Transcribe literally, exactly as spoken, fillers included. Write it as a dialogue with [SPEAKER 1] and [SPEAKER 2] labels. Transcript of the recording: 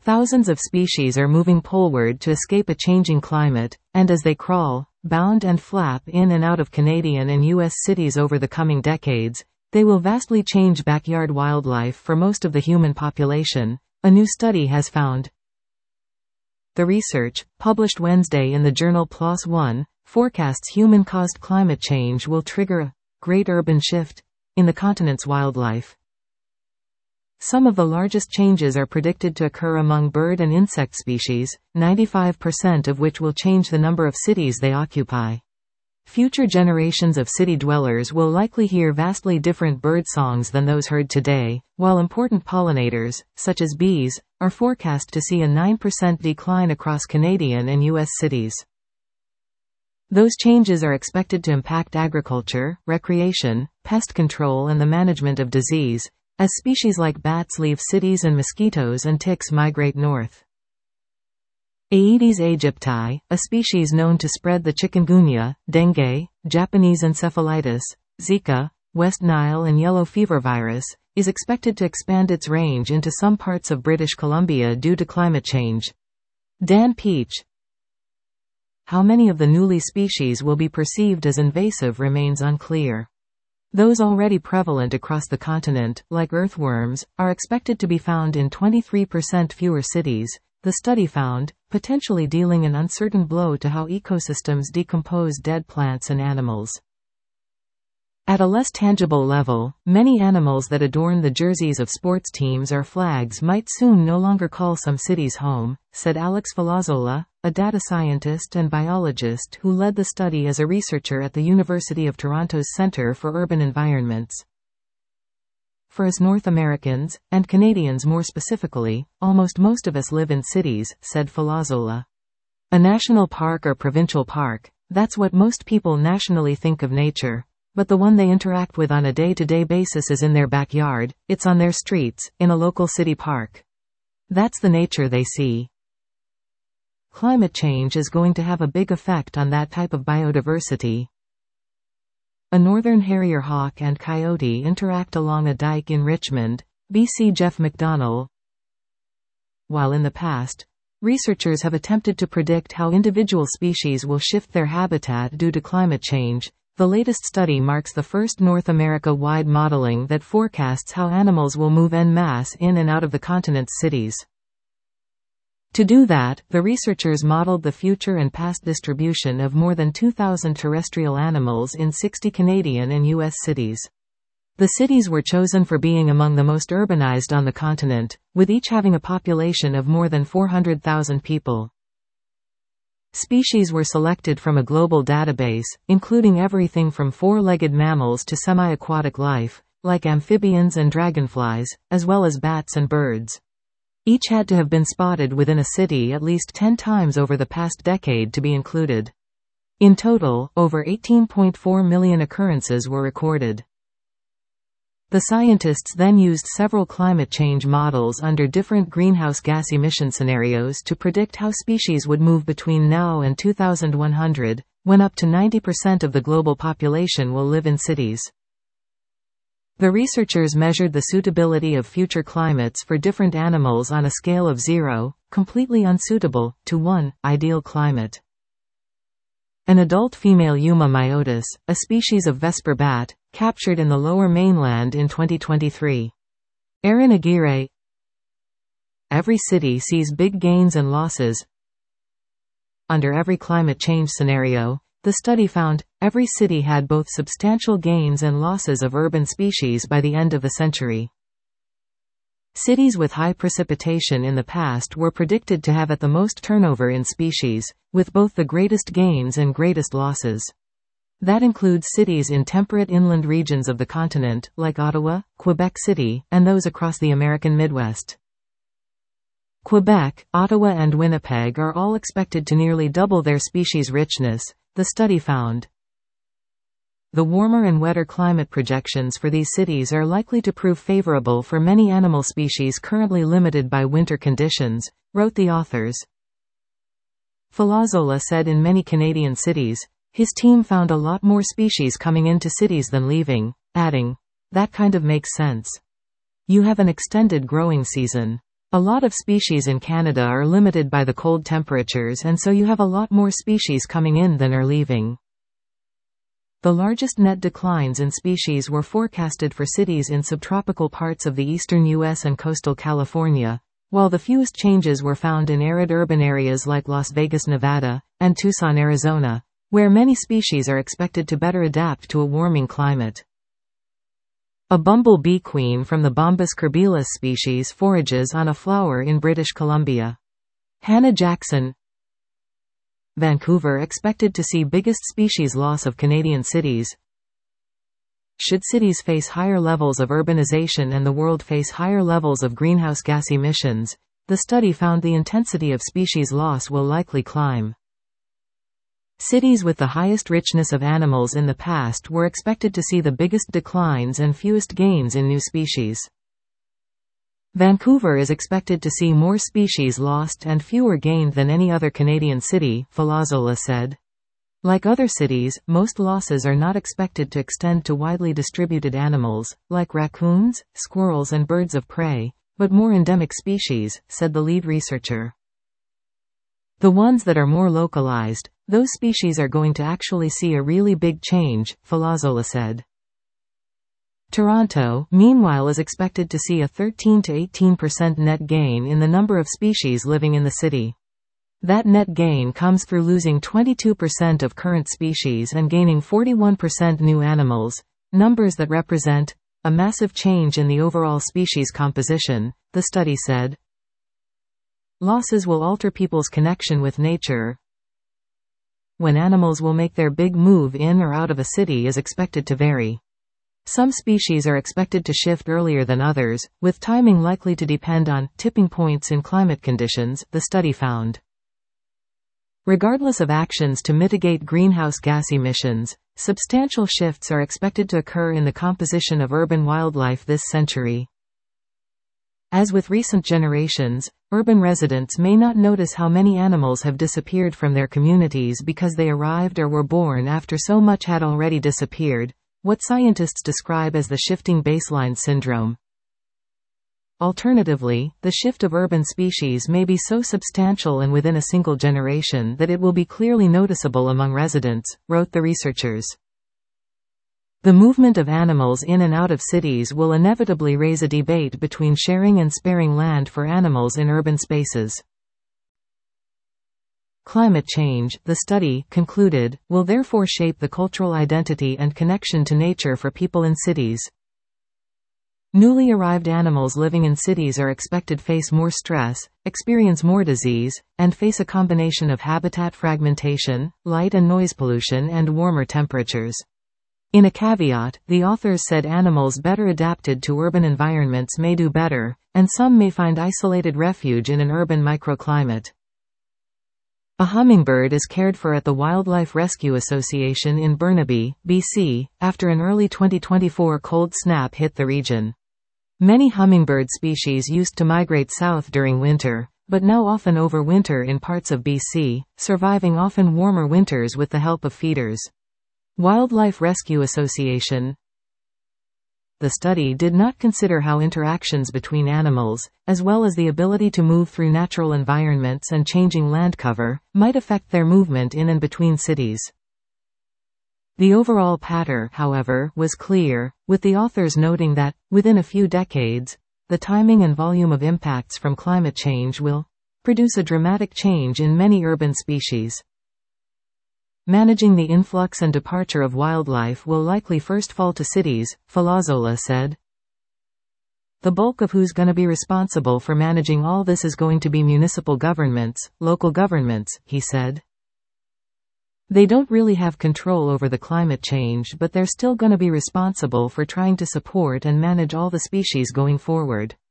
[SPEAKER 1] Thousands of species are moving poleward to escape a changing climate, and as they crawl, bound and flap in and out of Canadian and U S cities over the coming decades, they will vastly change backyard wildlife for most of the human population, a new study has found. The research, published Wednesday in the journal PLOS One, forecasts human-caused climate change will trigger a great urban shift in the continent's wildlife. Some of the largest changes are predicted to occur among bird and insect species, ninety-five percent of which will change the number of cities they occupy. Future generations of city dwellers will likely hear vastly different bird songs than those heard today, while important pollinators, such as bees, are forecast to see a nine percent decline across Canadian and U S cities. Those changes are expected to impact agriculture, recreation, pest control and the management of disease, as species like bats leave cities and mosquitoes and ticks migrate north. Aedes aegypti, a species known to spread the chikungunya, dengue, Japanese encephalitis, Zika, West Nile and yellow fever virus, is expected to expand its range into some parts of British Columbia due to climate change. Dan Peach. How many of the newly species will be perceived as invasive remains unclear. Those already prevalent across the continent, like earthworms, are expected to be found in twenty-three percent fewer cities, the study found, potentially dealing an uncertain blow to how ecosystems decompose dead plants and animals. At a less tangible level, many animals that adorn the jerseys of sports teams or flags might soon no longer call some cities home, said Alex Falazzola, a data scientist and biologist who led the study as a researcher at the University of Toronto's Centre for Urban Environments. For us North Americans, and Canadians more specifically, almost most of us live in cities, said Falazzola. A national park or provincial park, that's what most people nationally think of nature. But the one they interact with on a day-to-day basis is in their backyard, it's on their streets, in a local city park. That's the nature they see. Climate change is going to have a big effect on that type of biodiversity. A northern harrier hawk and coyote interact along a dike in Richmond, B C Jeff McDonnell. While in the past, researchers have attempted to predict how individual species will shift their habitat due to climate change, the latest study marks the first North America-wide modeling that forecasts how animals will move en masse in and out of the continent's cities. To do that, the researchers modeled the future and past distribution of more than two thousand terrestrial animals in sixty Canadian and U S cities. The cities were chosen for being among the most urbanized on the continent, with each having a population of more than four hundred thousand people. Species were selected from a global database, including everything from four-legged mammals to semi-aquatic life, like amphibians and dragonflies, as well as bats and birds. Each had to have been spotted within a city at least ten times over the past decade to be included. In total, over eighteen point four million occurrences were recorded. The scientists then used several climate change models under different greenhouse gas emission scenarios to predict how species would move between now and two thousand one hundred, when up to ninety percent of the global population will live in cities. The researchers measured the suitability of future climates for different animals on a scale of zero, completely unsuitable, to one, ideal climate. An adult female Yuma myotis, a species of Vesper bat, captured in the Lower Mainland in twenty twenty-three. Aaron Aguirre. Every city sees big gains and losses. Under every climate change scenario, the study found, every city had both substantial gains and losses of urban species by the end of the century. Cities with high precipitation in the past were predicted to have at the most turnover in species, with both the greatest gains and greatest losses. That includes cities in temperate inland regions of the continent, like Ottawa, Quebec City, and those across the American Midwest. Quebec, Ottawa and Winnipeg are all expected to nearly double their species richness, the study found. The warmer and wetter climate projections for these cities are likely to prove favorable for many animal species currently limited by winter conditions, wrote the authors. Falazzola said in many Canadian cities, his team found a lot more species coming into cities than leaving, adding, "That kind of makes sense. You have an extended growing season. A lot of species in Canada are limited by the cold temperatures, and so you have a lot more species coming in than are leaving. The largest net declines in species were forecasted for cities in subtropical parts of the eastern U S and coastal California, while the fewest changes were found in arid urban areas like Las Vegas, Nevada, and Tucson, Arizona, where many species are expected to better adapt to a warming climate. A bumblebee queen from the Bombus curbilis species forages on a flower in British Columbia. Hannah Jackson. Vancouver expected to see biggest species loss of Canadian cities. Should cities face higher levels of urbanization and the world face higher levels of greenhouse gas emissions, the study found the intensity of species loss will likely climb. Cities with the highest richness of animals in the past were expected to see the biggest declines and fewest gains in new species. Vancouver is expected to see more species lost and fewer gained than any other Canadian city, Falazola said. Like other cities, most losses are not expected to extend to widely distributed animals, like raccoons, squirrels and birds of prey, but more endemic species, said the lead researcher. The ones that are more localized, those species are going to actually see a really big change, Falazola said. Toronto, meanwhile, is expected to see a thirteen to eighteen percent net gain in the number of species living in the city. That net gain comes through losing twenty-two percent of current species and gaining forty-one percent new animals, numbers that represent a massive change in the overall species composition, the study said. Losses will alter people's connection with nature. When animals will make their big move in or out of a city is expected to vary. Some species are expected to shift earlier than others, with timing likely to depend on tipping points in climate conditions, the study found. Regardless of actions to mitigate greenhouse gas emissions, substantial shifts are expected to occur in the composition of urban wildlife this century. As with recent generations, urban residents may not notice how many animals have disappeared from their communities because they arrived or were born after so much had already disappeared, what scientists describe as the shifting baseline syndrome. Alternatively, the shift of urban species may be so substantial and within a single generation that it will be clearly noticeable among residents, wrote the researchers. The movement of animals in and out of cities will inevitably raise a debate between sharing and sparing land for animals in urban spaces. Climate change, the study concluded, will therefore shape the cultural identity and connection to nature for people in cities. Newly arrived animals living in cities are expected to face more stress, experience more disease, and face a combination of habitat fragmentation, light and noise pollution, and warmer temperatures. In a caveat, the authors said animals better adapted to urban environments may do better, and some may find isolated refuge in an urban microclimate. A hummingbird is cared for at the Wildlife Rescue Association in Burnaby, B C, after an early twenty twenty-four cold snap hit the region. Many hummingbird species used to migrate south during winter, but now often overwinter in parts of B C, surviving often warmer winters with the help of feeders. Wildlife Rescue Association. The study did not consider how interactions between animals, as well as the ability to move through natural environments and changing land cover, might affect their movement in and between cities. The overall pattern, however, was clear, with the authors noting that, within a few decades, the timing and volume of impacts from climate change will produce a dramatic change in many urban species. Managing the influx and departure of wildlife will likely first fall to cities, Falazola said. The bulk of who's going to be responsible for managing all this is going to be municipal governments, local governments, he said. They don't really have control over the climate change, but they're still going to be responsible for trying to support and manage all the species going forward.